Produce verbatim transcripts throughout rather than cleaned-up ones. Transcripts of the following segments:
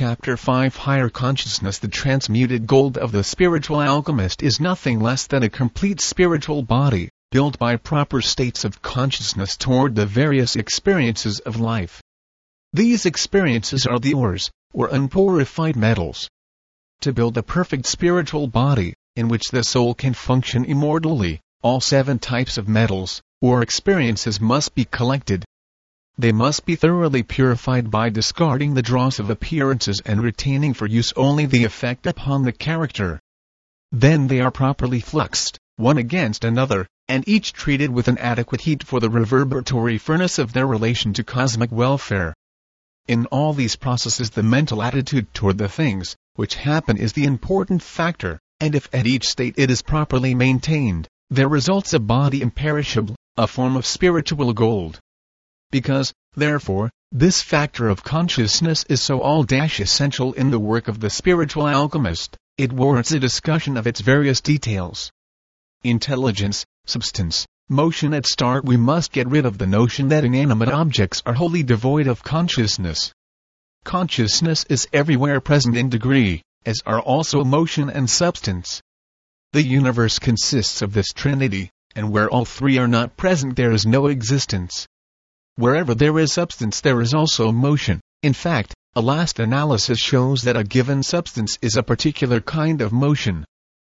Chapter five Higher Consciousness. The transmuted gold of the spiritual alchemist is nothing less than a complete spiritual body, built by proper states of consciousness toward the various experiences of life. These experiences are the ores, or unpurified metals. To build a perfect spiritual body, in which the soul can function immortally, all seven types of metals, or experiences must be collected. They must be thoroughly purified by discarding the dross of appearances and retaining for use only the effect upon the character. Then they are properly fluxed, one against another, and each treated with an adequate heat for the reverberatory furnace of their relation to cosmic welfare. In all these processes the mental attitude toward the things which happen is the important factor, and if at each state it is properly maintained, there results a body imperishable, a form of spiritual gold. Because, therefore, this factor of consciousness is so all-essential in the work of the spiritual alchemist, it warrants a discussion of its various details. Intelligence, substance, motion. At start we must get rid of the notion that inanimate objects are wholly devoid of consciousness. Consciousness is everywhere present in degree, as are also motion and substance. The universe consists of this trinity, and where all three are not present there is no existence. Wherever there is substance there is also motion. In fact, a last analysis shows that a given substance is a particular kind of motion.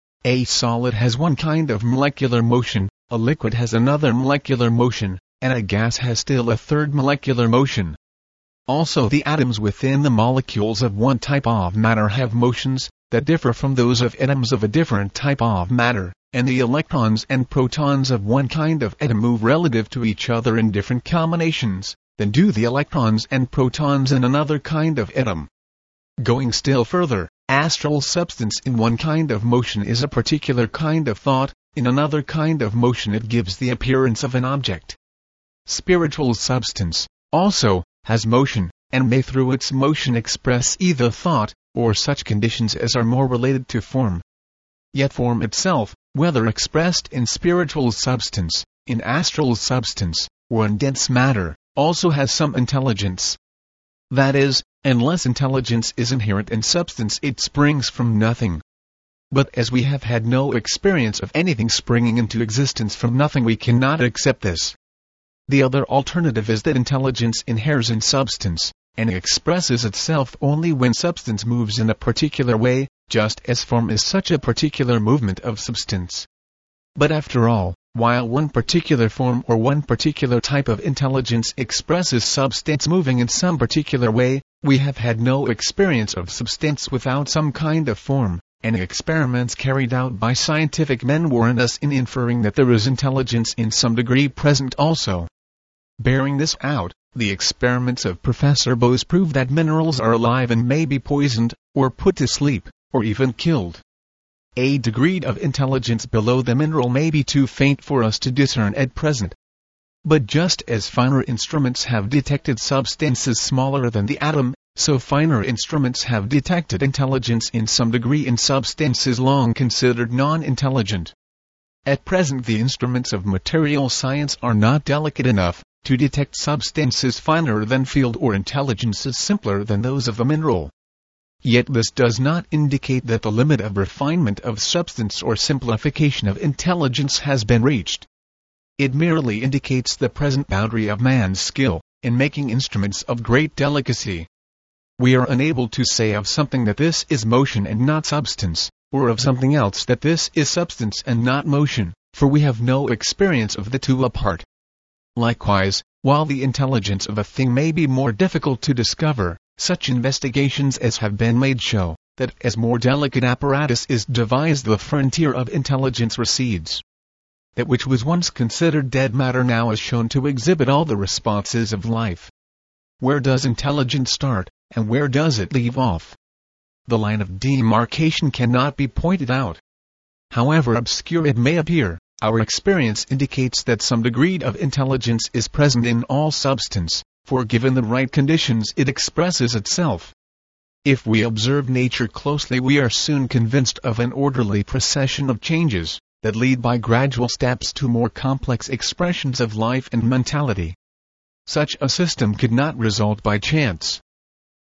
A solid has one kind of molecular motion, a liquid has another molecular motion, and a gas has still a third molecular motion. Also the atoms within the molecules of one type of matter have motions that differ from those of atoms of a different type of matter, and the electrons and protons of one kind of atom move relative to each other in different combinations than do the electrons and protons in another kind of atom. Going still further, astral substance in one kind of motion is a particular kind of thought, in another kind of motion it gives the appearance of an object. Spiritual substance, also, has motion, and may through its motion express either thought, or such conditions as are more related to form. Yet form itself, whether expressed in spiritual substance, in astral substance, or in dense matter, also has some intelligence. That is, unless intelligence is inherent in substance it springs from nothing. But as we have had no experience of anything springing into existence from nothing we cannot accept this. The other alternative is that intelligence inheres in substance, and expresses itself only when substance moves in a particular way, just as form is such a particular movement of substance. But after all, while one particular form or one particular type of intelligence expresses substance moving in some particular way, we have had no experience of substance without some kind of form, and experiments carried out by scientific men warrant us in inferring that there is intelligence in some degree present also. Bearing this out, the experiments of Professor Bose prove that minerals are alive and may be poisoned, or put to sleep, or even killed. A degree of intelligence below the mineral may be too faint for us to discern at present. But just as finer instruments have detected substances smaller than the atom, so finer instruments have detected intelligence in some degree in substances long considered non-intelligent. At present the instruments of material science are not delicate enough to detect substances finer than field or intelligences simpler than those of a mineral. Yet this does not indicate that the limit of refinement of substance or simplification of intelligence has been reached. It merely indicates the present boundary of man's skill in making instruments of great delicacy. We are unable to say of something that this is motion and not substance, or of something else that this is substance and not motion, for we have no experience of the two apart. Likewise, while the intelligence of a thing may be more difficult to discover, such investigations as have been made show that as more delicate apparatus is devised the frontier of intelligence recedes. That which was once considered dead matter now is shown to exhibit all the responses of life. Where does intelligence start, and where does it leave off? The line of demarcation cannot be pointed out. However obscure it may appear, our experience indicates that some degree of intelligence is present in all substance, for given the right conditions it expresses itself. If we observe nature closely we are soon convinced of an orderly procession of changes that lead by gradual steps to more complex expressions of life and mentality. Such a system could not result by chance.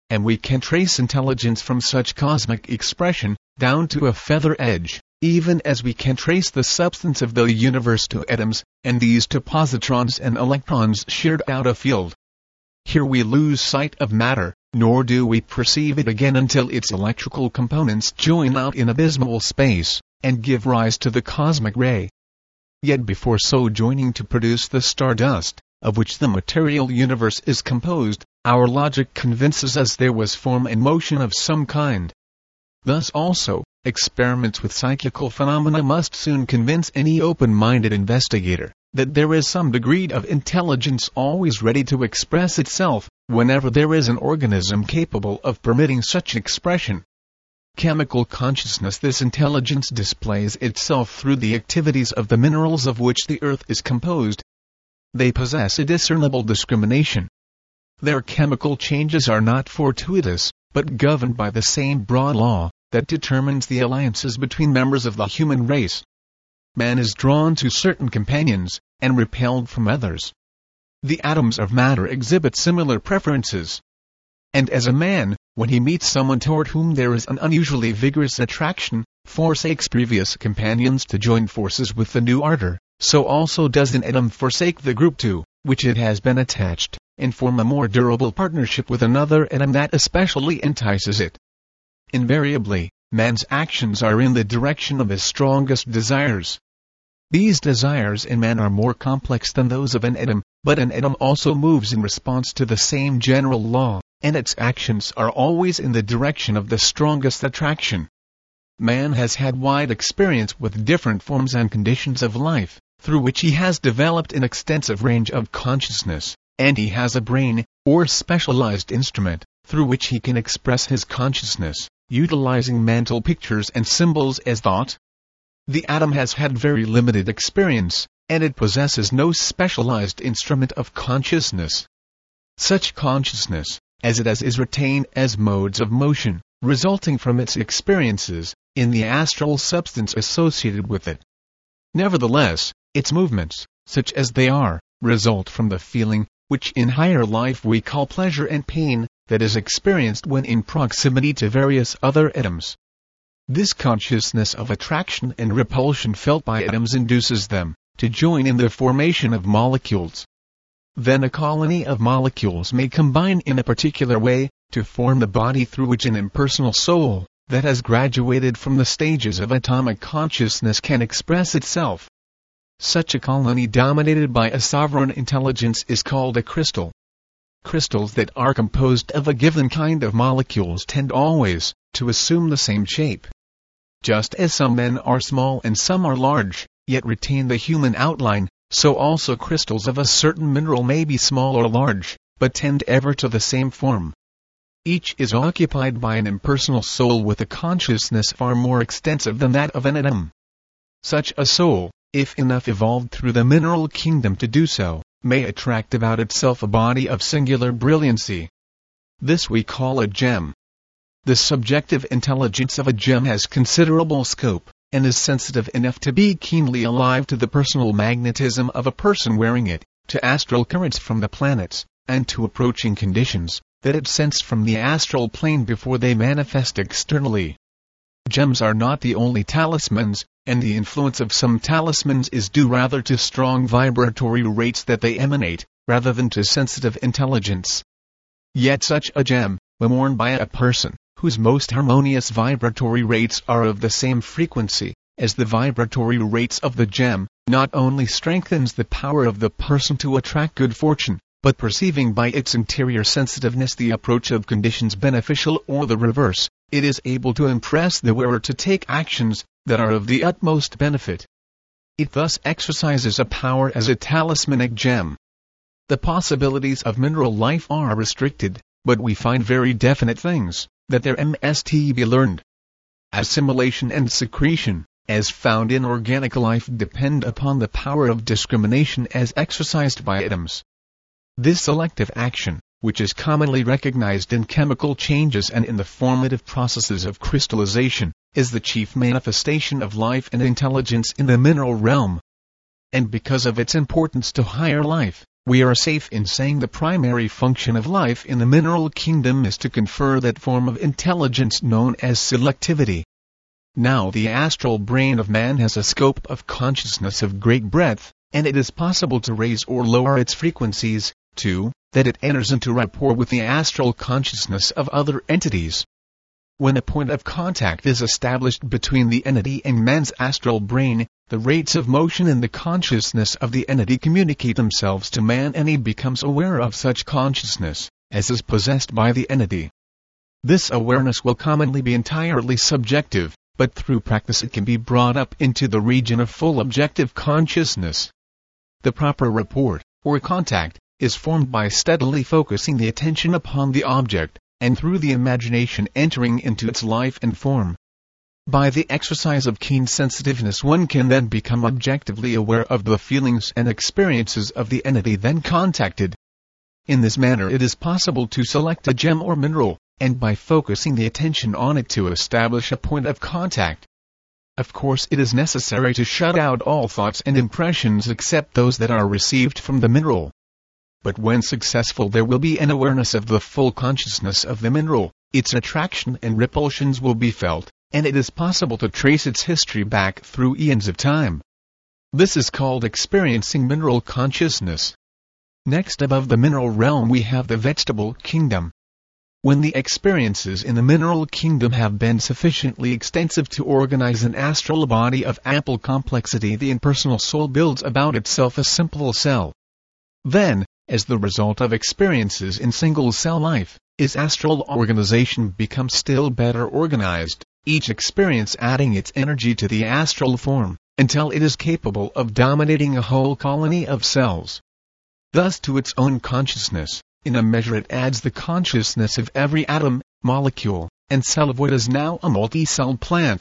and we can trace intelligence from such cosmic expression, down to a feather edge, even as we can trace the substance of the universe to atoms, and these to positrons and electrons sheared out of field. Here we lose sight of matter, nor do we perceive it again until its electrical components join out in abysmal space, and give rise to the cosmic ray. Yet before so joining to produce the stardust, of which the material universe is composed, our logic convinces us there was form and motion of some kind. Thus also, experiments with psychical phenomena must soon convince any open-minded investigator that there is some degree of intelligence always ready to express itself, whenever there is an organism capable of permitting such expression. Chemical consciousness. This intelligence displays itself through the activities of the minerals of which the earth is composed. They possess a discernible discrimination. Their chemical changes are not fortuitous, but governed by the same broad law that determines the alliances between members of the human race. Man is drawn to certain companions, and repelled from others. The atoms of matter exhibit similar preferences. And as a man, when he meets someone toward whom there is an unusually vigorous attraction, forsakes previous companions to join forces with the new ardor, so also does an atom forsake the group to which it has been attached, and form a more durable partnership with another atom that especially entices it. Invariably, man's actions are in the direction of his strongest desires. These desires in man are more complex than those of an atom, but an atom also moves in response to the same general law, and its actions are always in the direction of the strongest attraction. Man has had wide experience with different forms and conditions of life, through which he has developed an extensive range of consciousness, and he has a brain, or specialized instrument, through which he can express his consciousness, utilizing mental pictures and symbols as thought. The atom has had very limited experience, and it possesses no specialized instrument of consciousness. Such consciousness, as it has, is retained as modes of motion, resulting from its experiences, in the astral substance associated with it. Nevertheless, its movements, such as they are, result from the feeling, which in higher life we call pleasure and pain, that is experienced when in proximity to various other atoms. This consciousness of attraction and repulsion felt by atoms induces them to join in the formation of molecules. Then a colony of molecules may combine in a particular way to form the body through which an impersonal soul, that has graduated from the stages of atomic consciousness, can express itself. Such a colony dominated by a sovereign intelligence is called a crystal. Crystals that are composed of a given kind of molecules tend always to assume the same shape. Just as some men are small and some are large, yet retain the human outline, so also crystals of a certain mineral may be small or large, but tend ever to the same form. Each is occupied by an impersonal soul with a consciousness far more extensive than that of an atom. Such a soul, if enough evolved through the mineral kingdom to do so, may attract about itself a body of singular brilliancy. This we call a gem. The subjective intelligence of a gem has considerable scope, and is sensitive enough to be keenly alive to the personal magnetism of a person wearing it, to astral currents from the planets, and to approaching conditions that it sensed from the astral plane before they manifest externally. Gems are not the only talismans, and the influence of some talismans is due rather to strong vibratory rates that they emanate, rather than to sensitive intelligence. Yet such a gem, when worn by a person, whose most harmonious vibratory rates are of the same frequency as the vibratory rates of the gem, not only strengthens the power of the person to attract good fortune, but perceiving by its interior sensitiveness the approach of conditions beneficial or the reverse, it is able to impress the wearer to take actions that are of the utmost benefit. It thus exercises a power as a talismanic gem. The possibilities of mineral life are restricted, but we find very definite things that there must be learned. Assimilation and secretion, as found in organic life, depend upon the power of discrimination as exercised by atoms. This selective action, which is commonly recognized in chemical changes and in the formative processes of crystallization, is the chief manifestation of life and intelligence in the mineral realm. And because of its importance to higher life, we are safe in saying the primary function of life in the mineral kingdom is to confer that form of intelligence known as selectivity. Now the astral brain of man has a scope of consciousness of great breadth, and it is possible to raise or lower its frequencies, two, that it enters into rapport with the astral consciousness of other entities. When a point of contact is established between the entity and man's astral brain, the rates of motion in the consciousness of the entity communicate themselves to man, and he becomes aware of such consciousness as is possessed by the entity. This awareness will commonly be entirely subjective, but through practice it can be brought up into the region of full objective consciousness. The proper rapport, or contact, is formed by steadily focusing the attention upon the object, and through the imagination entering into its life and form. By the exercise of keen sensitiveness one can then become objectively aware of the feelings and experiences of the entity then contacted. In this manner it is possible to select a gem or mineral, and by focusing the attention on it to establish a point of contact. Of course it is necessary to shut out all thoughts and impressions except those that are received from the mineral. But when successful there will be an awareness of the full consciousness of the mineral, its attraction and repulsions will be felt, and it is possible to trace its history back through eons of time. This is called experiencing mineral consciousness. Next, above the mineral realm we have the vegetable kingdom. When the experiences in the mineral kingdom have been sufficiently extensive to organize an astral body of ample complexity, the impersonal soul builds about itself a simple cell. Then, as the result of experiences in single-cell life, its astral organization becomes still better organized, each experience adding its energy to the astral form, until it is capable of dominating a whole colony of cells. Thus to its own consciousness, in a measure it adds the consciousness of every atom, molecule, and cell of what is now a multi-celled plant.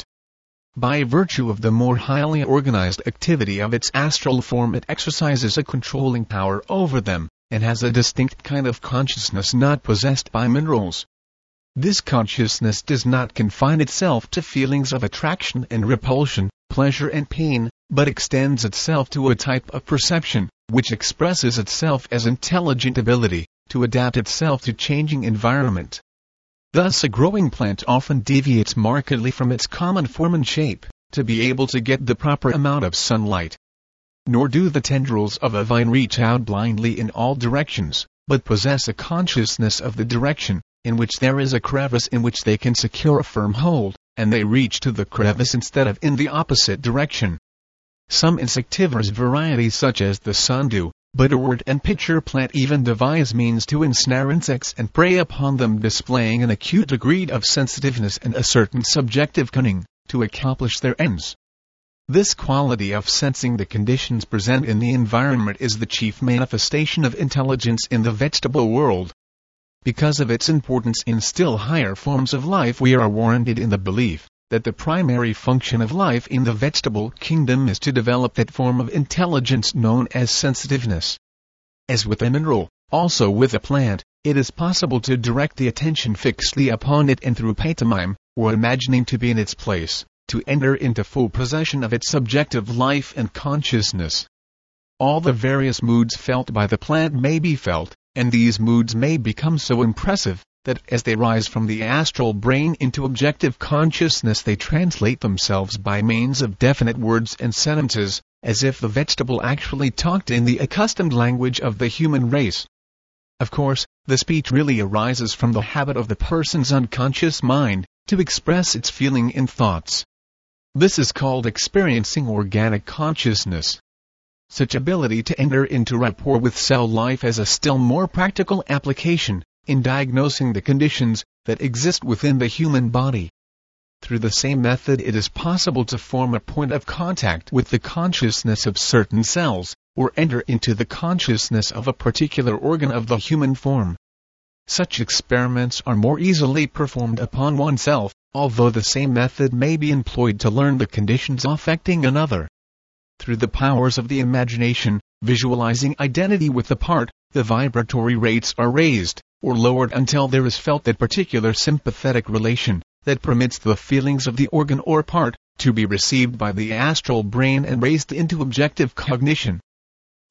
By virtue of the more highly organized activity of its astral form it exercises a controlling power over them, and has a distinct kind of consciousness not possessed by minerals. This consciousness does not confine itself to feelings of attraction and repulsion, pleasure and pain, but extends itself to a type of perception, which expresses itself as intelligent ability to adapt itself to changing environment. Thus a growing plant often deviates markedly from its common form and shape, to be able to get the proper amount of sunlight. Nor do the tendrils of a vine reach out blindly in all directions, but possess a consciousness of the direction, in which there is a crevice in which they can secure a firm hold, and they reach to the crevice instead of in the opposite direction. Some insectivorous varieties such as the sundew, butterwort and pitcher plant even devise means to ensnare insects and prey upon them, displaying an acute degree of sensitiveness and a certain subjective cunning, to accomplish their ends. This quality of sensing the conditions present in the environment is the chief manifestation of intelligence in the vegetable world. Because of its importance in still higher forms of life, we are warranted in the belief that the primary function of life in the vegetable kingdom is to develop that form of intelligence known as sensitiveness. As with a mineral, also with a plant, it is possible to direct the attention fixedly upon it and through pantomime, or imagining to be in its place, to enter into full possession of its subjective life and consciousness. All the various moods felt by the plant may be felt, and these moods may become so impressive, that as they rise from the astral brain into objective consciousness they translate themselves by means of definite words and sentences, as if the vegetable actually talked in the accustomed language of the human race. Of course, the speech really arises from the habit of the person's unconscious mind, to express its feeling in thoughts. This is called experiencing organic consciousness. Such ability to enter into rapport with cell life has a still more practical application in diagnosing the conditions that exist within the human body. Through the same method it is possible to form a point of contact with the consciousness of certain cells, or enter into the consciousness of a particular organ of the human form. Such experiments are more easily performed upon oneself, although the same method may be employed to learn the conditions affecting another. Through the powers of the imagination, visualizing identity with the part, the vibratory rates are raised or lowered until there is felt that particular sympathetic relation that permits the feelings of the organ or part to be received by the astral brain and raised into objective cognition.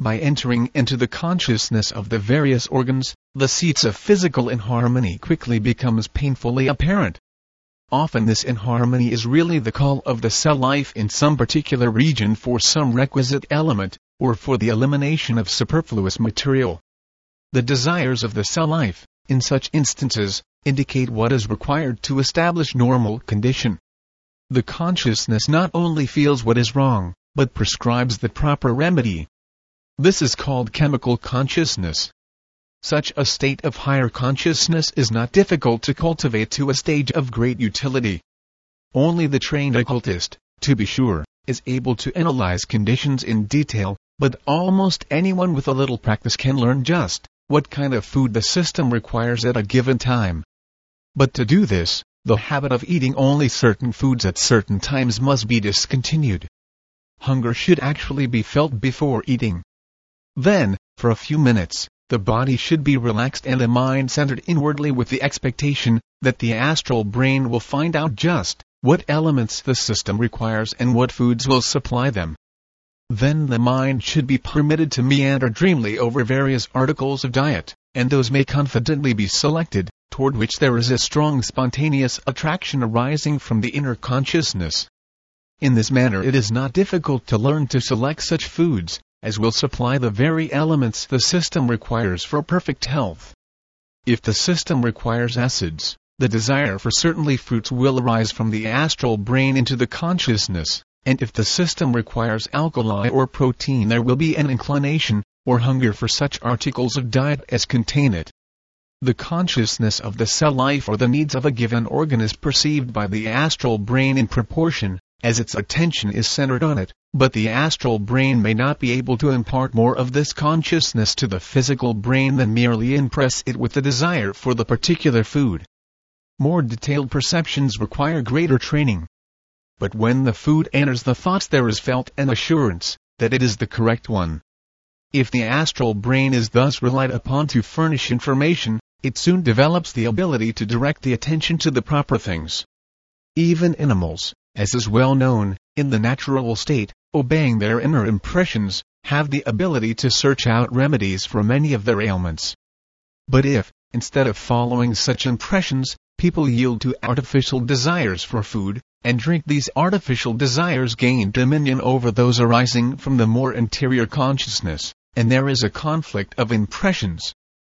By entering into the consciousness of the various organs, the seats of physical inharmony quickly becomes painfully apparent. Often this inharmony is really the call of the cell life in some particular region for some requisite element, or for the elimination of superfluous material. The desires of the cell life, in such instances, indicate what is required to establish normal condition. The consciousness not only feels what is wrong, but prescribes the proper remedy. This is called chemical consciousness. Such a state of higher consciousness is not difficult to cultivate to a stage of great utility. Only the trained occultist, to be sure, is able to analyze conditions in detail, but almost anyone with a little practice can learn just what kind of food the system requires at a given time. But to do this, the habit of eating only certain foods at certain times must be discontinued. Hunger should actually be felt before eating. Then, for a few minutes, the body should be relaxed and the mind centered inwardly with the expectation that the astral brain will find out just what elements the system requires and what foods will supply them. Then the mind should be permitted to meander dreamily over various articles of diet, and those may confidently be selected, toward which there is a strong spontaneous attraction arising from the inner consciousness. In this manner it is not difficult to learn to select such foods as will supply the very elements the system requires for perfect health. If the system requires acids, the desire for certain fruits will arise from the astral brain into the consciousness, and if the system requires alkali or protein there will be an inclination, or hunger for such articles of diet as contain it. The consciousness of the cell life or the needs of a given organ is perceived by the astral brain in proportion as its attention is centered on it, but the astral brain may not be able to impart more of this consciousness to the physical brain than merely impress it with the desire for the particular food. More detailed perceptions require greater training. But when the food enters the thoughts there is felt an assurance that it is the correct one. If the astral brain is thus relied upon to furnish information, it soon develops the ability to direct the attention to the proper things. Even animals, as is well known, in the natural state, obeying their inner impressions, have the ability to search out remedies for many of their ailments. But if, instead of following such impressions, people yield to artificial desires for food, and drink, these artificial desires gain dominion over those arising from the more interior consciousness, and there is a conflict of impressions.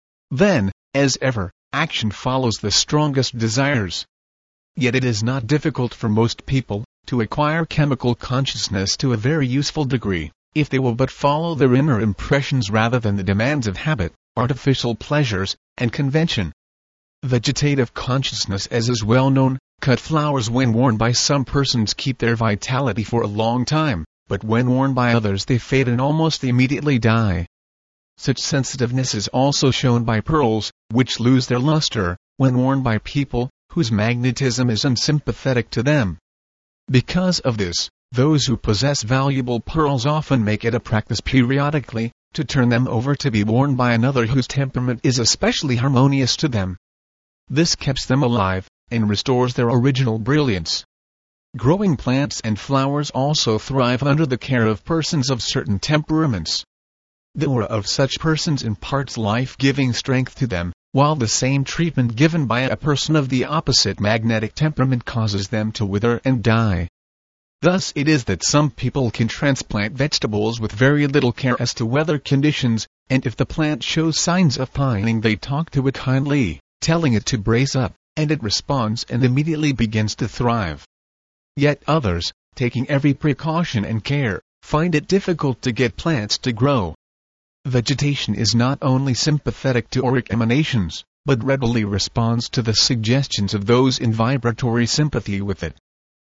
Then, as ever, action follows the strongest desires. Yet it is not difficult for most people to acquire chemical consciousness to a very useful degree, if they will but follow their inner impressions rather than the demands of habit, artificial pleasures, and convention. Vegetative consciousness, as is well known, cut flowers when worn by some persons keep their vitality for a long time, but when worn by others they fade and almost immediately die. Such sensitiveness is also shown by pearls, which lose their luster when worn by people whose magnetism is unsympathetic to them. Because of this, those who possess valuable pearls often make it a practice periodically to turn them over to be worn by another whose temperament is especially harmonious to them. This keeps them alive, and restores their original brilliance. Growing plants and flowers also thrive under the care of persons of certain temperaments. The aura of such persons imparts life-giving strength to them, while the same treatment given by a person of the opposite magnetic temperament causes them to wither and die. Thus it is that some people can transplant vegetables with very little care as to weather conditions, and if the plant shows signs of pining they talk to it kindly, telling it to brace up, and it responds and immediately begins to thrive. Yet others, taking every precaution and care, find it difficult to get plants to grow. Vegetation is not only sympathetic to auric emanations, but readily responds to the suggestions of those in vibratory sympathy with it.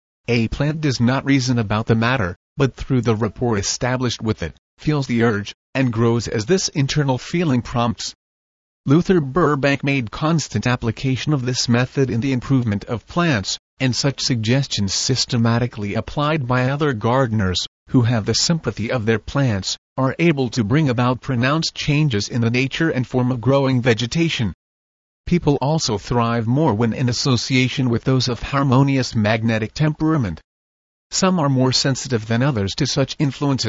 A plant does not reason about the matter, but through the rapport established with it, feels the urge, and grows as this internal feeling prompts. Luther Burbank made constant application of this method in the improvement of plants, and such suggestions systematically applied by other gardeners, who have the sympathy of their plants, are able to bring about pronounced changes in the nature and form of growing vegetation. People also thrive more when in association with those of harmonious magnetic temperament. Some are more sensitive than others to such influences,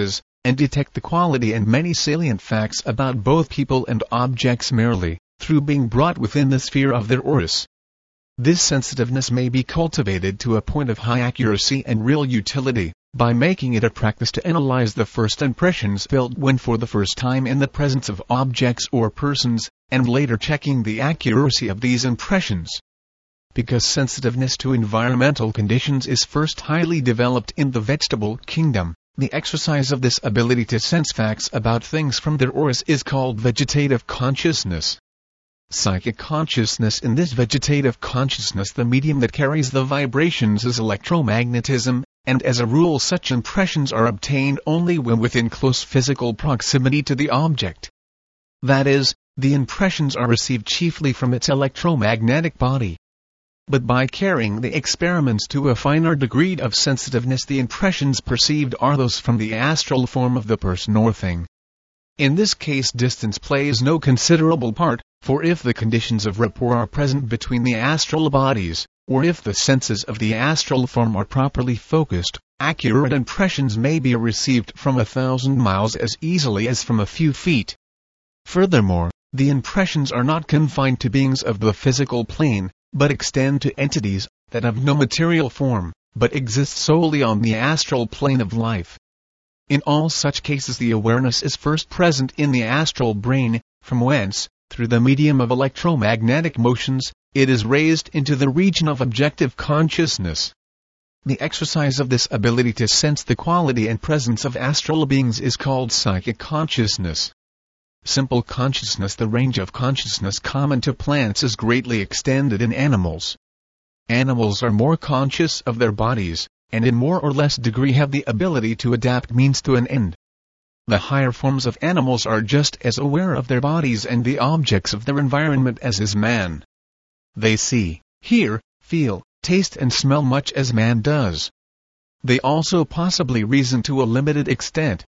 and detect the quality and many salient facts about both people and objects merely through being brought within the sphere of their auras. This sensitiveness may be cultivated to a point of high accuracy and real utility, by making it a practice to analyze the first impressions felt when for the first time in the presence of objects or persons, and later checking the accuracy of these impressions. Because sensitiveness to environmental conditions is first highly developed in the vegetable kingdom, the exercise of this ability to sense facts about things from their auras is called vegetative consciousness. Psychic consciousness. In this vegetative consciousness, the medium that carries the vibrations is electromagnetism, and as a rule such impressions are obtained only when within close physical proximity to the object. That is, the impressions are received chiefly from its electromagnetic body. But by carrying the experiments to a finer degree of sensitiveness, the impressions perceived are those from the astral form of the person or thing. In this case, distance plays no considerable part, for if the conditions of rapport are present between the astral bodies, or if the senses of the astral form are properly focused, accurate impressions may be received from a thousand miles as easily as from a few feet. Furthermore, the impressions are not confined to beings of the physical plane, but extend to entities that have no material form, but exist solely on the astral plane of life. In all such cases, the awareness is first present in the astral brain, from whence, through the medium of electromagnetic motions, it is raised into the region of objective consciousness. The exercise of this ability to sense the quality and presence of astral beings is called psychic consciousness. Simple consciousness. The range of consciousness common to plants is greatly extended in animals. Animals are more conscious of their bodies, and in more or less degree have the ability to adapt means to an end. The higher forms of animals are just as aware of their bodies and the objects of their environment as is man. They see, hear, feel, taste and smell much as man does. They also possibly reason to a limited extent.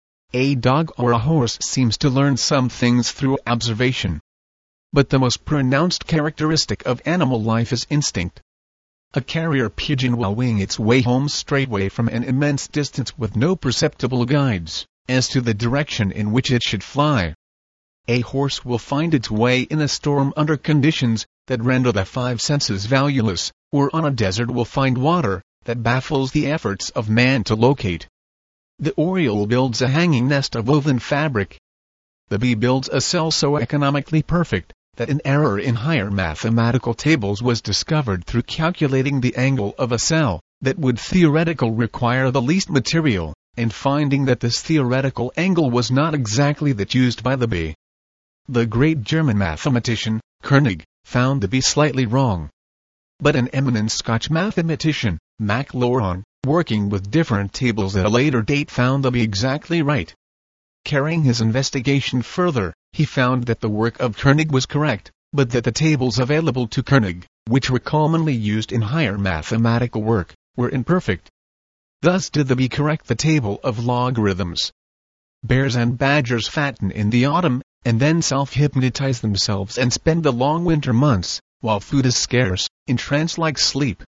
A dog or a horse seems to learn some things through observation. But the most pronounced characteristic of animal life is instinct. A carrier pigeon will wing its way home straightway from an immense distance with no perceptible guides as to the direction in which it should fly. A horse will find its way in a storm under conditions that render the five senses valueless, or on a desert will find water that baffles the efforts of man to locate. The oriole builds a hanging nest of woven fabric. The bee builds a cell so economically perfect that an error in higher mathematical tables was discovered through calculating the angle of a cell that would theoretically require the least material, and finding that this theoretical angle was not exactly that used by the bee. The great German mathematician, Koenig, found the bee slightly wrong. But an eminent Scotch mathematician, Maclaurin, working with different tables at a later date, found the bee exactly right. Carrying his investigation further, he found that the work of Koenig was correct, but that the tables available to Koenig, which were commonly used in higher mathematical work, were imperfect. Thus did the bee correct the table of logarithms. Bears and badgers fatten in the autumn, and then self-hypnotize themselves and spend the long winter months, while food is scarce, in trance-like sleep.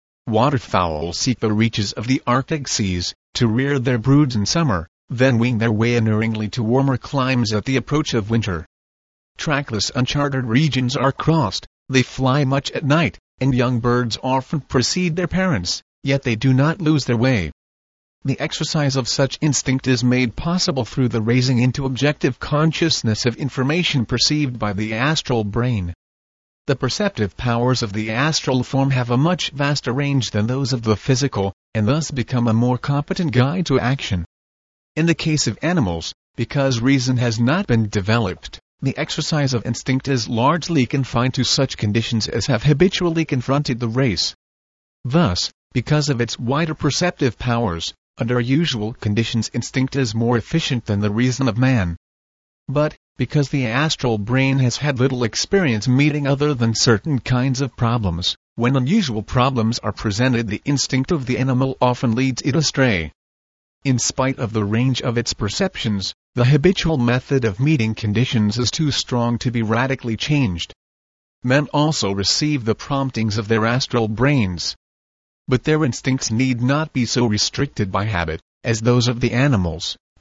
Waterfowl seek the reaches of the Arctic seas, to rear their broods in summer, then wing their way unerringly to warmer climes at the approach of winter. Trackless uncharted regions are crossed, they fly much at night, and young birds often precede their parents, yet they do not lose their way. The exercise of such instinct is made possible through the raising into objective consciousness of information perceived by the astral brain. The perceptive powers of the astral form have a much vaster range than those of the physical, and thus become a more competent guide to action. In the case of animals, because reason has not been developed, the exercise of instinct is largely confined to such conditions as have habitually confronted the race. Thus, because of its wider perceptive powers, under usual conditions instinct is more efficient than the reason of man. But, because the astral brain has had little experience meeting other than certain kinds of problems, when unusual problems are presented, the instinct of the animal often leads it astray. In spite of the range of its perceptions, the habitual method of meeting conditions is too strong to be radically changed. Men also receive the promptings of their astral brains. But their instincts need not be so restricted by habit, as those of the animals,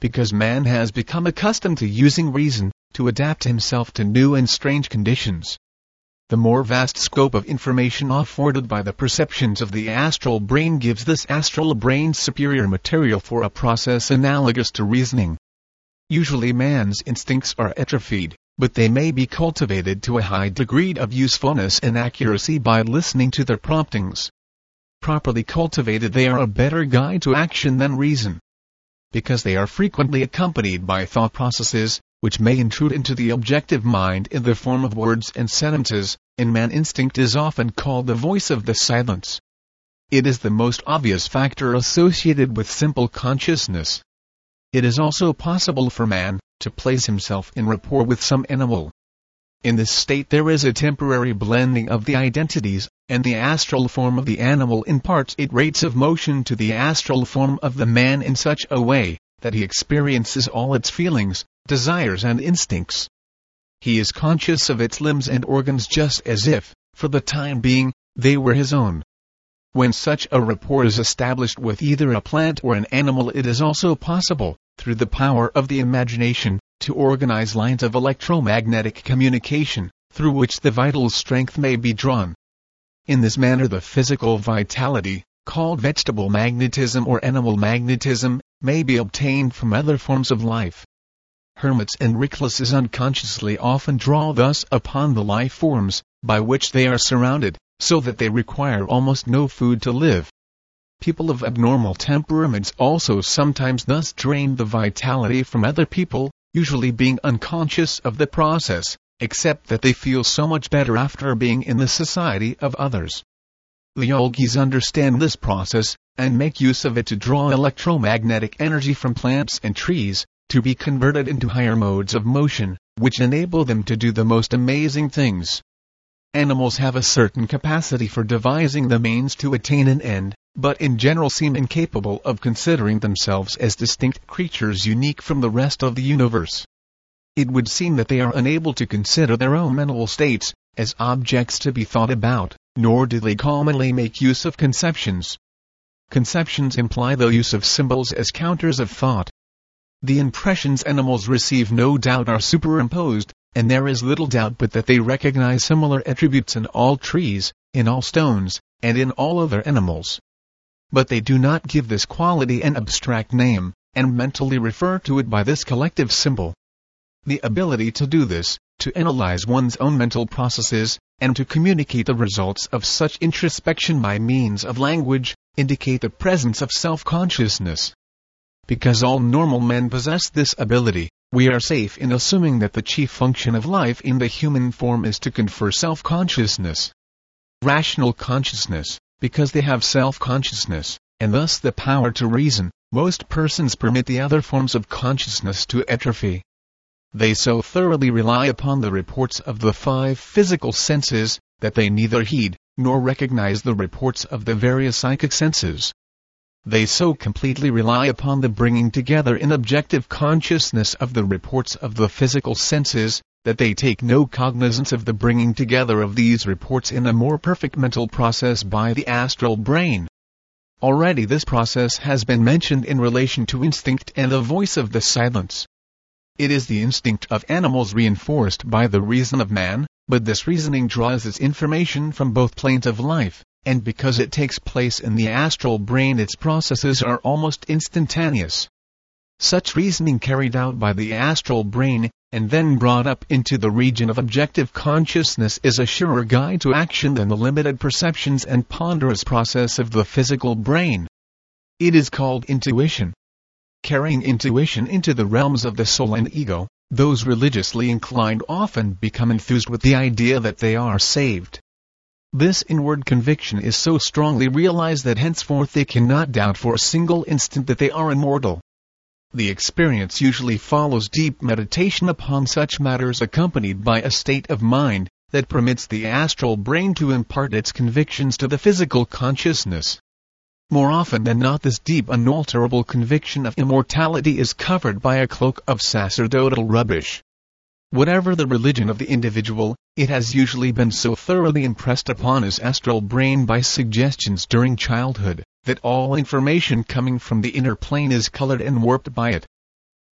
because man has become accustomed to using reason to adapt himself to new and strange conditions. The more vast scope of information afforded by the perceptions of the astral brain gives this astral brain superior material for a process analogous to reasoning. Usually man's instincts are atrophied, but they may be cultivated to a high degree of usefulness and accuracy by listening to their promptings. Properly cultivated, they are a better guide to action than reason. Because they are frequently accompanied by thought processes, which may intrude into the objective mind in the form of words and sentences, in man instinct is often called the voice of the silence. It is the most obvious factor associated with simple consciousness. It is also possible for man to place himself in rapport with some animal. In this state there is a temporary blending of the identities, and the astral form of the animal imparts its rates of motion to the astral form of the man in such a way that he experiences all its feelings, desires and instincts. He is conscious of its limbs and organs just as if, for the time being, they were his own. When such a rapport is established with either a plant or an animal, it is also possible, through the power of the imagination, to organize lines of electromagnetic communication, through which the vital strength may be drawn. In this manner the physical vitality, called vegetable magnetism or animal magnetism, may be obtained from other forms of life. Hermits and recluses unconsciously often draw thus upon the life forms, by which they are surrounded, so that they require almost no food to live. People of abnormal temperaments also sometimes thus drain the vitality from other people, usually being unconscious of the process, except that they feel so much better after being in the society of others. The yogis understand this process, and make use of it to draw electromagnetic energy from plants and trees, to be converted into higher modes of motion, which enable them to do the most amazing things. Animals have a certain capacity for devising the means to attain an end, but in general seem incapable of considering themselves as distinct creatures unique from the rest of the universe. It would seem that they are unable to consider their own mental states as objects to be thought about, nor do they commonly make use of conceptions. Conceptions imply the use of symbols as counters of thought. The impressions animals receive no doubt are superimposed, and there is little doubt but that they recognize similar attributes in all trees, in all stones, and in all other animals. But they do not give this quality an abstract name, and mentally refer to it by this collective symbol. The ability to do this, to analyze one's own mental processes, and to communicate the results of such introspection by means of language, indicate the presence of self-consciousness. Because all normal men possess this ability, we are safe in assuming that the chief function of life in the human form is to confer self-consciousness. Rational consciousness, because they have self-consciousness, and thus the power to reason, most persons permit the other forms of consciousness to atrophy. They so thoroughly rely upon the reports of the five physical senses, that they neither heed, nor recognize the reports of the various psychic senses. They so completely rely upon the bringing together in objective consciousness of the reports of the physical senses, that they take no cognizance of the bringing together of these reports in a more perfect mental process by the astral brain. Already this process has been mentioned in relation to instinct and the voice of the silence. It is the instinct of animals reinforced by the reason of man, but this reasoning draws its information from both planes of life, and because it takes place in the astral brain its processes are almost instantaneous. Such reasoning carried out by the astral brain, and then brought up into the region of objective consciousness is a surer guide to action than the limited perceptions and ponderous process of the physical brain. It is called intuition. Carrying intuition into the realms of the soul and ego, those religiously inclined often become enthused with the idea that they are saved. This inward conviction is so strongly realized that henceforth they cannot doubt for a single instant that they are immortal. The experience usually follows deep meditation upon such matters, accompanied by a state of mind that permits the astral brain to impart its convictions to the physical consciousness. More often than not, this deep unalterable conviction of immortality is covered by a cloak of sacerdotal rubbish. Whatever the religion of the individual, it has usually been so thoroughly impressed upon his astral brain by suggestions during childhood, that all information coming from the inner plane is colored and warped by it.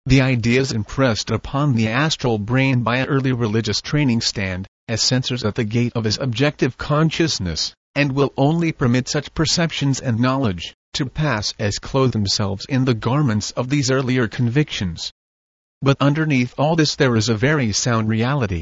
The ideas impressed upon the astral brain by early religious training stand as censors at the gate of his objective consciousness, and will only permit such perceptions and knowledge to pass as clothe themselves in the garments of these earlier convictions. But underneath all this there is a very sound reality.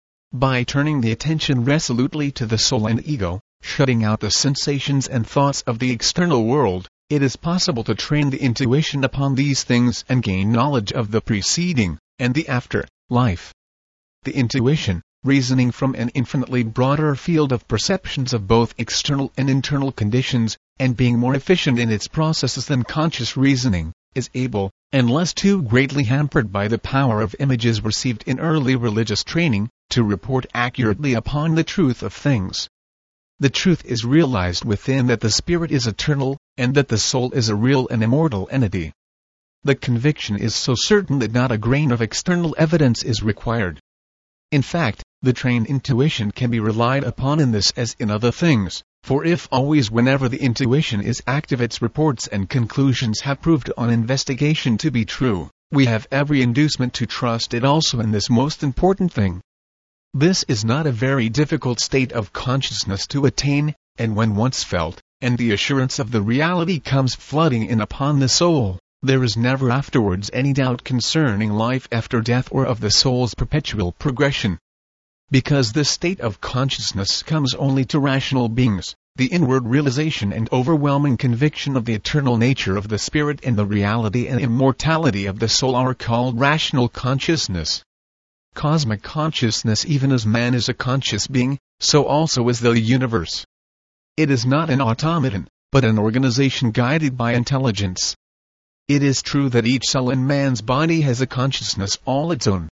By turning the attention resolutely to the soul and ego, shutting out the sensations and thoughts of the external world, it is possible to train the intuition upon these things and gain knowledge of the preceding and the after life. The intuition, reasoning from an infinitely broader field of perceptions of both external and internal conditions, and being more efficient in its processes than conscious reasoning, is able, unless too greatly hampered by the power of images received in early religious training, to report accurately upon the truth of things. The truth is realized within that the spirit is eternal, and that the soul is a real and immortal entity. The conviction is so certain that not a grain of external evidence is required. In fact, the trained intuition can be relied upon in this as in other things, for if always whenever the intuition is active its reports and conclusions have proved on investigation to be true, we have every inducement to trust it also in this most important thing. This is not a very difficult state of consciousness to attain, and when once felt, and the assurance of the reality comes flooding in upon the soul, there is never afterwards any doubt concerning life after death or of the soul's perpetual progression. Because this state of consciousness comes only to rational beings, the inward realization and overwhelming conviction of the eternal nature of the spirit and the reality and immortality of the soul are called rational consciousness. Cosmic consciousness. Even as man is a conscious being, so also is the universe. It is not an automaton, but an organization guided by intelligence. It is true that each cell in man's body has a consciousness all its own.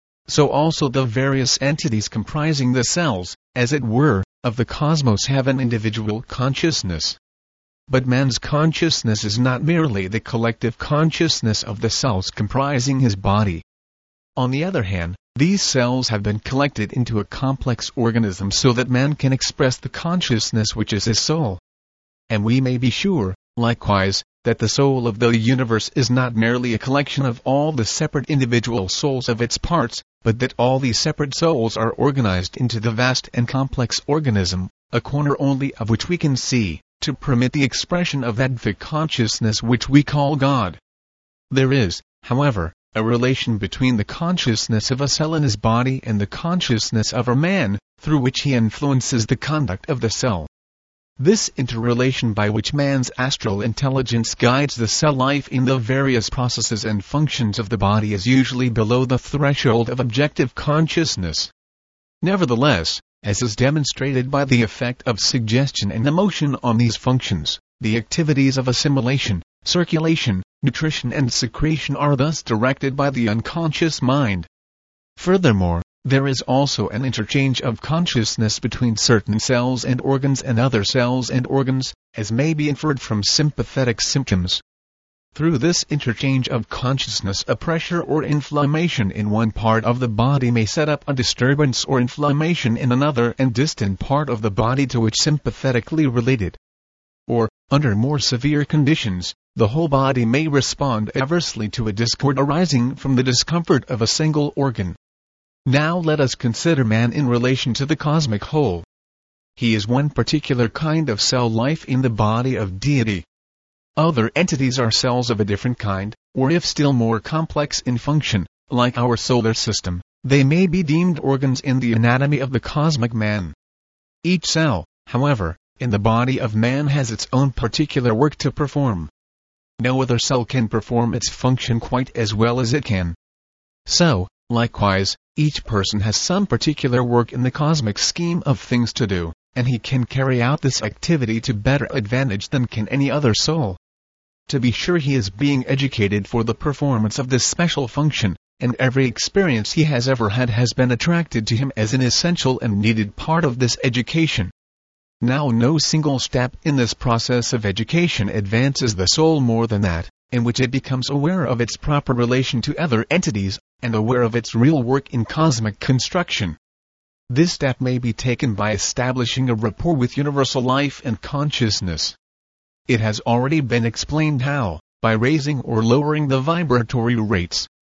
So also the various entities comprising the cells, as it were, of the cosmos have an individual consciousness. But man's consciousness is not merely the collective consciousness of the cells comprising his body. On the other hand, these cells have been collected into a complex organism so that man can express the consciousness which is his soul. And we may be sure, likewise, that the soul of the universe is not merely a collection of all the separate individual souls of its parts, but that all these separate souls are organized into the vast and complex organism, a corner only of which we can see, to permit the expression of that vic consciousness which we call God. There is, however, a relation between the consciousness of a cell in his body and the consciousness of a man, through which he influences the conduct of the cell. This interrelation by which man's astral intelligence guides the cell life in the various processes and functions of the body is usually below the threshold of objective consciousness. Nevertheless, as is demonstrated by the effect of suggestion and emotion on these functions, the activities of assimilation, circulation, nutrition and secretion are thus directed by the unconscious mind. Furthermore, there is also an interchange of consciousness between certain cells and organs and other cells and organs, as may be inferred from sympathetic symptoms. Through this interchange of consciousness a pressure or inflammation in one part of the body may set up a disturbance or inflammation in another and distant part of the body to which sympathetically related. Or, under more severe conditions, the whole body may respond adversely to a discord arising from the discomfort of a single organ. Now let us consider man in relation to the cosmic whole. He is one particular kind of cell life in the body of deity. Other entities are cells of a different kind, or if still more complex in function, like our solar system, they may be deemed organs in the anatomy of the cosmic man. Each cell, however, in the body of man has its own particular work to perform. No other cell can perform its function quite as well as it can. So, likewise, each person has some particular work in the cosmic scheme of things to do, and he can carry out this activity to better advantage than can any other soul. To be sure he is being educated for the performance of this special function, and every experience he has ever had has been attracted to him as an essential and needed part of this education. Now no single step in this process of education advances the soul more than that, in which it becomes aware of its proper relation to other entities, and aware of its real work in cosmic construction. This step may be taken by establishing a rapport with universal life and consciousness. It has already been explained how, by raising or lowering the vibratory rates,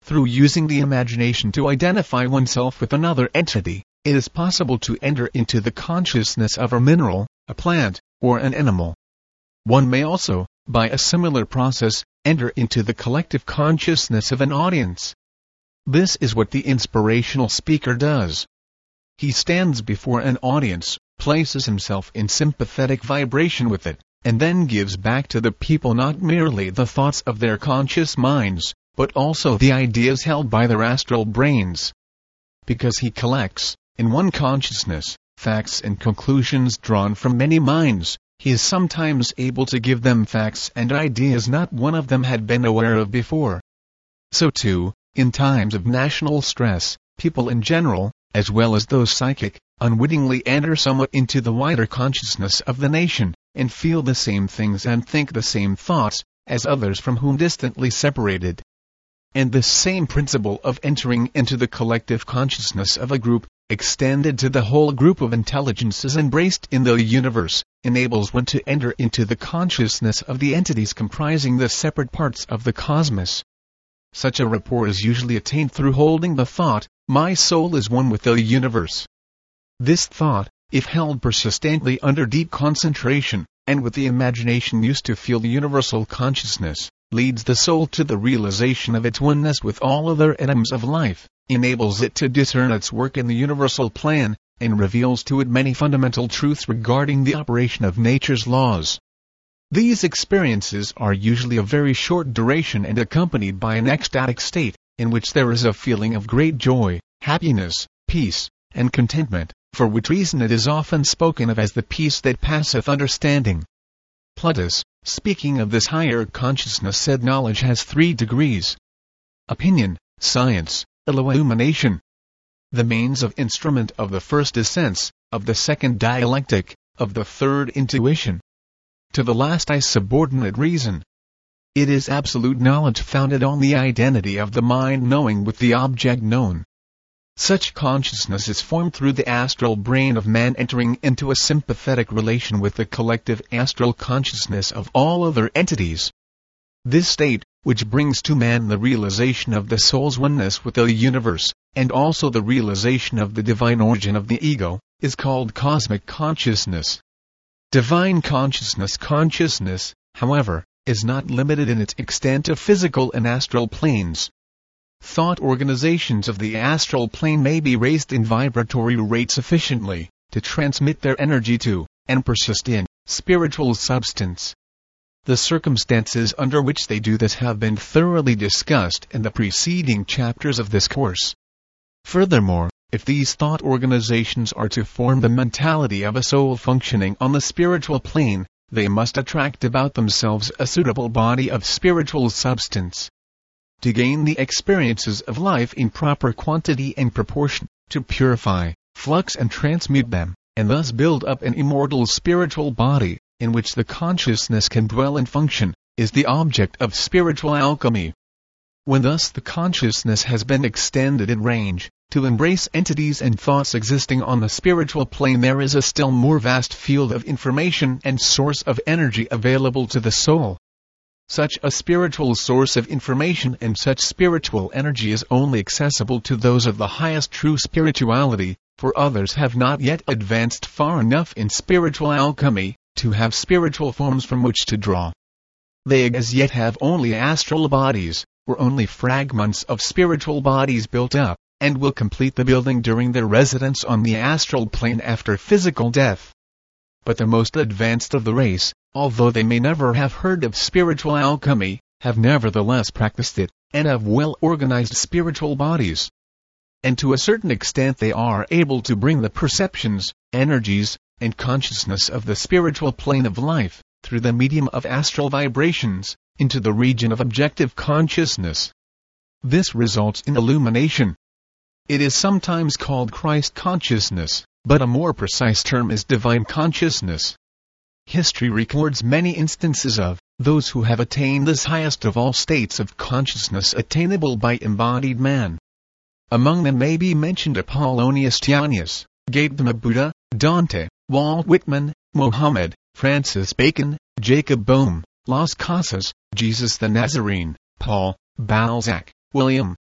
Through using the imagination to identify oneself with another entity, it is possible to enter into the consciousness of a mineral, a plant, or an animal. One may also, by a similar process, enter into the collective consciousness of an audience. This is what the inspirational speaker does. He stands before an audience, places himself in sympathetic vibration with it, and then gives back to the people not merely the thoughts of their conscious minds, but also the ideas held by their astral brains. Because he collects, in one consciousness, facts and conclusions drawn from many minds, he is sometimes able to give them facts and ideas not one of them had been aware of before. So too, in times of national stress, people in general, as well as those psychic, unwittingly enter somewhat into the wider consciousness of the nation, and feel the same things and think the same thoughts, as others from whom distantly separated. And this same principle of entering into the collective consciousness of a group, extended to the whole group of intelligences embraced in the universe, enables one to enter into the consciousness of the entities comprising the separate parts of the cosmos. Such a rapport is usually attained through holding the thought, "My soul is one with the universe." This thought, if held persistently under deep concentration, and with the imagination used to feel the universal consciousness, leads the soul to the realization of its oneness with all other atoms of life, enables it to discern its work in the universal plan, and reveals to it many fundamental truths regarding the operation of nature's laws. These experiences are usually of very short duration and accompanied by an ecstatic state, in which there is a feeling of great joy, happiness, peace, and contentment, for which reason it is often spoken of as the peace that passeth understanding. Plautus, speaking of this higher consciousness, said knowledge has three degrees: opinion, science, illumination. The means of instrument of the first is sense, of the second dialectic, of the third intuition. To the last I subordinate reason. It is absolute knowledge founded on the identity of the mind knowing with the object known. Such consciousness is formed through the astral brain of man entering into a sympathetic relation with the collective astral consciousness of all other entities. This state, which brings to man the realization of the soul's oneness with the universe, and also the realization of the divine origin of the ego, is called cosmic consciousness. Divine consciousness consciousness, however, is not limited in its extent to physical and astral planes. Thought organizations of the astral plane may be raised in vibratory rate sufficiently to transmit their energy to, and persist in, spiritual substance. The circumstances under which they do this have been thoroughly discussed in the preceding chapters of this course. Furthermore, if these thought organizations are to form the mentality of a soul functioning on the spiritual plane, they must attract about themselves a suitable body of spiritual substance. To gain the experiences of life in proper quantity and proportion, to purify, flux and transmute them, and thus build up an immortal spiritual body, in which the consciousness can dwell and function, is the object of spiritual alchemy. When thus the consciousness has been extended in range, to embrace entities and thoughts existing on the spiritual plane, there is a still more vast field of information and source of energy available to the soul. Such a spiritual source of information and such spiritual energy is only accessible to those of the highest true spirituality, for others have not yet advanced far enough in spiritual alchemy to have spiritual forms from which to draw. They as yet have only astral bodies, or only fragments of spiritual bodies built up, and will complete the building during their residence on the astral plane after physical death. But the most advanced of the race, although they may never have heard of spiritual alchemy, have nevertheless practiced it, and have well-organized spiritual bodies. And to a certain extent they are able to bring the perceptions, energies, and consciousness of the spiritual plane of life, through the medium of astral vibrations, into the region of objective consciousness. This results in illumination. It is sometimes called Christ consciousness, but a more precise term is divine consciousness. History records many instances of those who have attained this highest of all states of consciousness attainable by embodied man. Among them may be mentioned Apollonius Tianus, Gautama Buddha, Dante, Walt Whitman, Mohammed, Francis Bacon, Jacob Boehme, Las Casas, Jesus the Nazarene, Paul, Balzac, William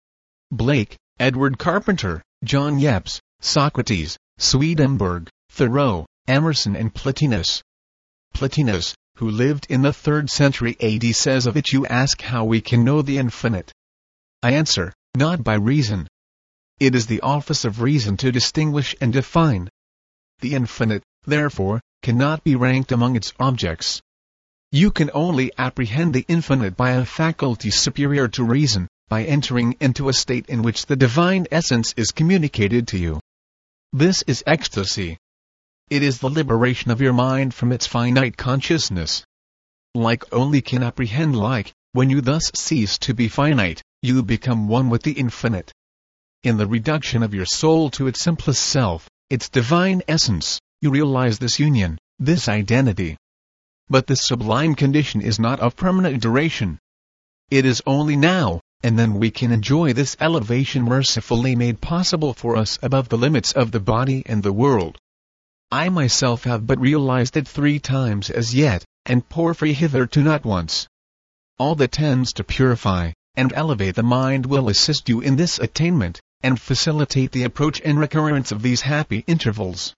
Blake, Edward Carpenter, John Yepes, Socrates, Swedenborg, Thoreau, Emerson and Plotinus. Plotinus, who lived in the third century A D, says of it, "You ask how we can know the infinite. I answer, not by reason. It is the office of reason to distinguish and define. The infinite, therefore, cannot be ranked among its objects. You can only apprehend the infinite by a faculty superior to reason, by entering into a state in which the divine essence is communicated to you. This is ecstasy. It is the liberation of your mind from its finite consciousness. Like only can apprehend like. When you thus cease to be finite, you become one with the infinite. In the reduction of your soul to its simplest self, its divine essence, you realize this union, this identity. But this sublime condition is not of permanent duration. It is only now, and then we can enjoy this elevation mercifully made possible for us above the limits of the body and the world. I myself have but realized it three times as yet, and Porphyry hitherto not once. All that tends to purify and elevate the mind will assist you in this attainment, and facilitate the approach and recurrence of these happy intervals.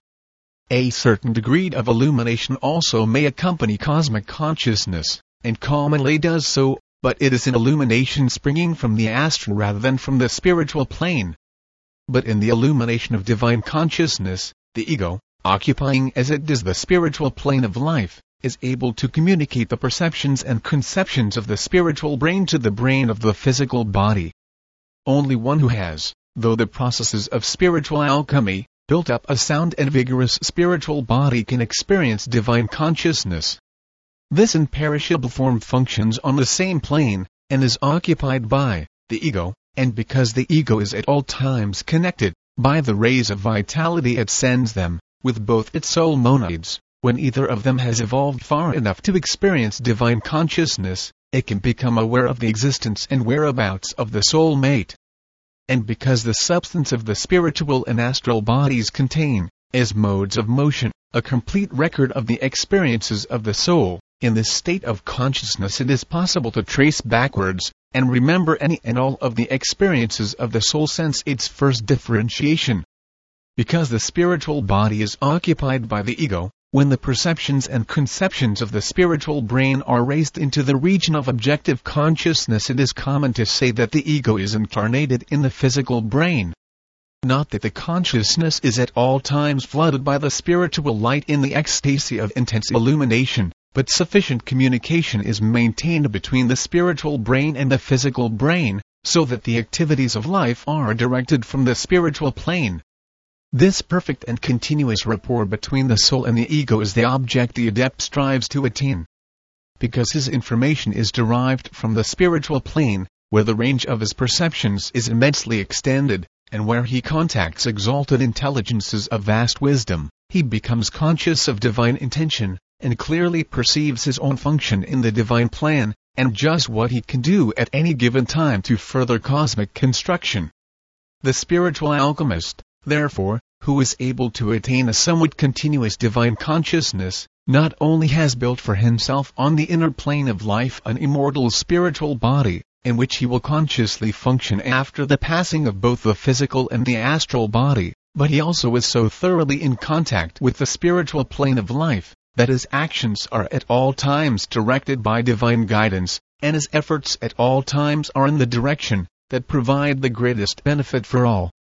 A certain degree of illumination also may accompany cosmic consciousness, and commonly does so, but it is an illumination springing from the astral rather than from the spiritual plane. But in the illumination of divine consciousness, the ego, occupying as it does the spiritual plane of life, is able to communicate the perceptions and conceptions of the spiritual brain to the brain of the physical body. Only one who has, though the processes of spiritual alchemy, built up a sound and vigorous spiritual body can experience divine consciousness. This imperishable form functions on the same plane, and is occupied by the ego, and because the ego is at all times connected, by the rays of vitality it sends them, with both its soul monads. When either of them has evolved far enough to experience divine consciousness, it can become aware of the existence and whereabouts of the soul mate. And because the substance of the spiritual and astral bodies contain, as modes of motion, a complete record of the experiences of the soul, in this state of consciousness it is possible to trace backwards, and remember any and all of the experiences of the soul since its first differentiation. Because the spiritual body is occupied by the ego, when the perceptions and conceptions of the spiritual brain are raised into the region of objective consciousness, it is common to say that the ego is incarnated in the physical brain. Not that the consciousness is at all times flooded by the spiritual light in the ecstasy of intense illumination, but sufficient communication is maintained between the spiritual brain and the physical brain, so that the activities of life are directed from the spiritual plane. This perfect and continuous rapport between the soul and the ego is the object the adept strives to attain. Because his information is derived from the spiritual plane, where the range of his perceptions is immensely extended, and where he contacts exalted intelligences of vast wisdom, he becomes conscious of divine intention, and clearly perceives his own function in the divine plan, and just what he can do at any given time to further cosmic construction. The spiritual alchemist, therefore, who is able to attain a somewhat continuous divine consciousness, not only has built for himself on the inner plane of life an immortal spiritual body, in which he will consciously function after the passing of both the physical and the astral body, but he also is so thoroughly in contact with the spiritual plane of life, that his actions are at all times directed by divine guidance, and his efforts at all times are in the direction that provide the greatest benefit for all.